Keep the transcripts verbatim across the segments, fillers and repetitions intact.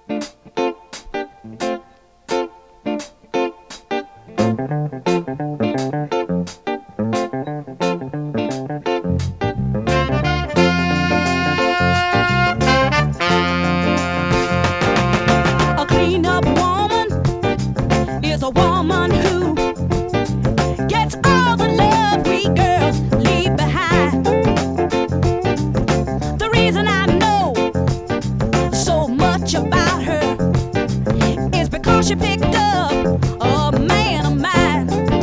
A clean-up woman is a woman who gets all the love we girls leave behind. The reason I know so much about her is because she picked up a man of mine.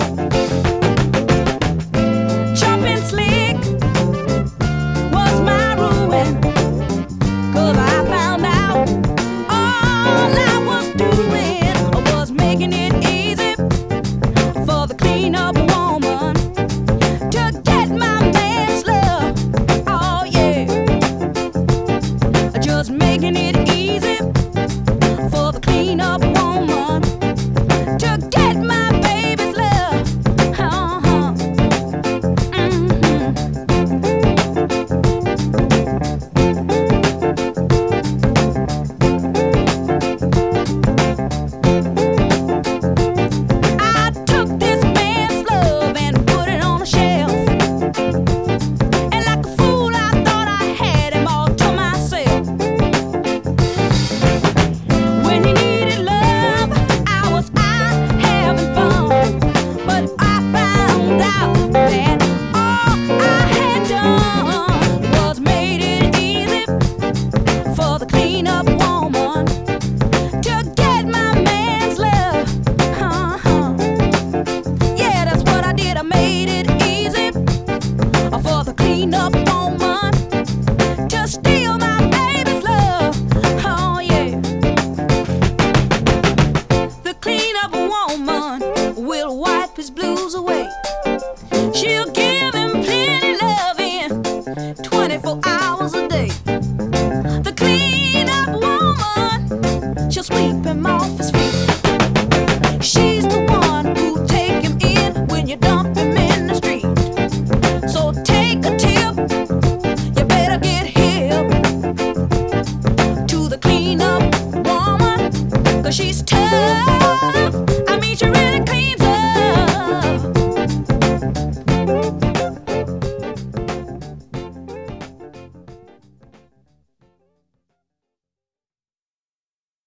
Jumping slick was my ruin, 'cause I found out all I was doing was making it easy for the clean-up woman to get my man's love. Oh yeah, just making it easy for the clean-up woman to get my baby's love. Uh-huh. Mm-hmm. I took this man's love and put it on a shelf, and like a fool I thought I had him all to myself. When he needed love, I was out having fun, but I found out that all I had done was made it easy for the clean-up woman to get my man's love. Uh-huh. Yeah, that's what I did. I made it easy for the clean-up woman to steal my baby's love. Oh yeah. The clean-up woman will wipe his blues away. She'll give him plenty loving twenty-four hours a day.